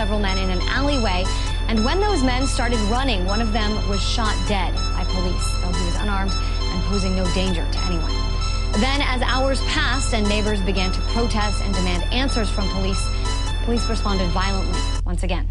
several men in an alleyway. And when those men started running, one of them was shot dead by police, though he was unarmed and posing no danger to anyone. Then, as hours passed and neighbors began to protest and demand answers from police, police responded violently once again.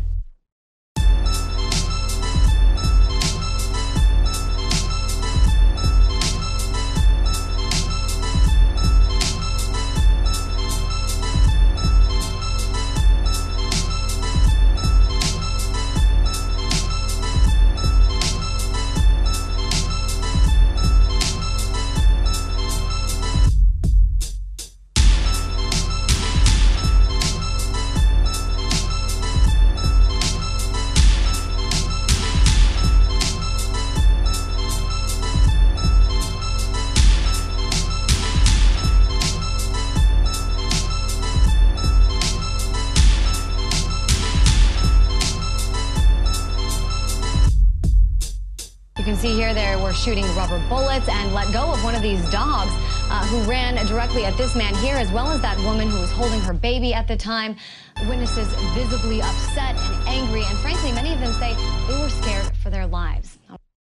You can see here they were shooting rubber bullets and let go of one of these dogs who ran directly at this man here, as well as that woman who was holding her baby at the time. Witnesses visibly upset and angry, and frankly, many of them say they were scared for their lives.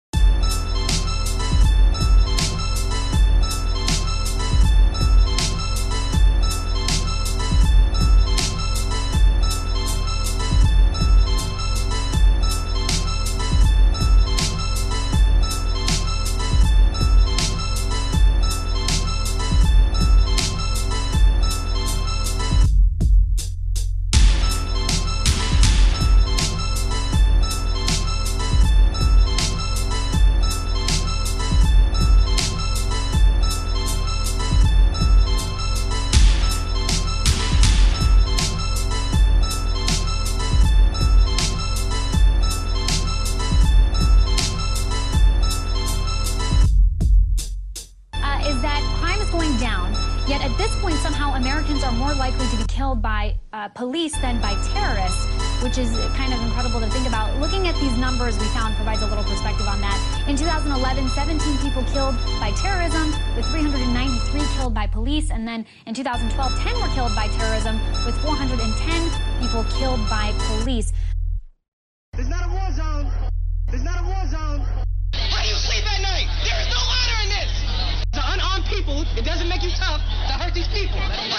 Is that crime is going down, yet at this point somehow Americans are more likely to be killed by police than by terrorists, which is kind of incredible to think about. Looking at these numbers we found provides a little perspective on that. In 2011, 17 people killed by terrorism, with 393 killed by police, and then in 2012, 10 were killed by terrorism, with 410 people killed by police. It's not a war zone. It's not a war zone. How do you sleep at night? There is no honor in this. To unarmed people, it doesn't make you tough to hurt these people.